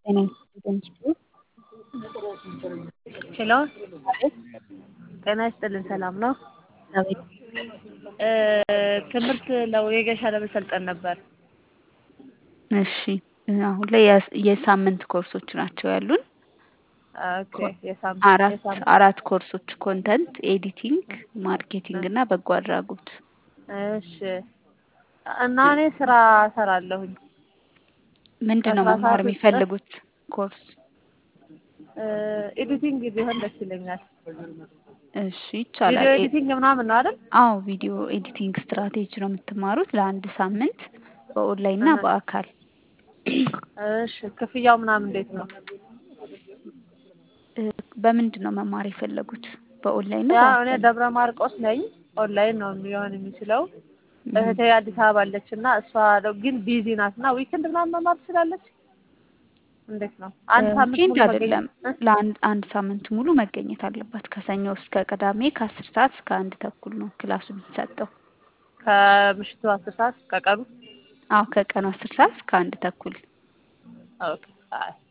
ጤና ይስጥልኝ ስጡ ሄሎ ማለት ጤና ይስጥልን ሰላም ነው? እግዚአብሔር ትምህርት ለወጌሻ ለመሰልጠን ነበር። እሺ አሁን ላይ የሳምንት ኮርሶች ናቸው ያሉን። ኦኬ አራት ኮርሶች ኮንተንት ኤዲቲንግ፣ ማርኬቲንግ እና በጎ አድራጎት። እሺ እና እኔ ስራ እሰራለሁኝ። ምንድነው ከአስራ መማር ሰዓት ውስጥ የሚፈልጉት ኮርስ? ኤዲቲንግ ቢሆን ደስ ይለኛል። እሺ ይቻላል። ቪዲዮ ኤዲቲንግ ምናምን ነው አይደል? አዎ ቪዲዮ ኤዲቲንግ ስትራቴጂ ነው የምትማሩት ለአንድ ሳምንት በኦንላይን እና በአካል። እሺ ክፍያው ምናምን እንዴት ነው? በምንድን ነው መማር የፈለጉት? በኦንላይን ነው ያው እኔ በአካል? ደብረ ማርቆስ ነኝ። ኦንላይን ነው ሊሆን የሚችለው። እህቴ አዲስ አበባ አለች እና እሷ ግን ቢዚ ናት እና ዊክንድ ምናምን መማር ትችላለች? እንዴት ነው? አንድ ሳምንት ዊኬንድ ሙሉ አይደለም ለአንድ ሳምንት ሙሉ መገኘት አለባት። ከሰኞ እስከ ቅዳሜ ከ10 ሰዓት እስከ 1 ተኩል ነው ክላሱ የሚሰጠው። ከምሽቱ 10 ሰዓት ከቀኑ? አዎ ከቀኑ 10 ሰዓት እስከ 1 ተኩል። ኦኬ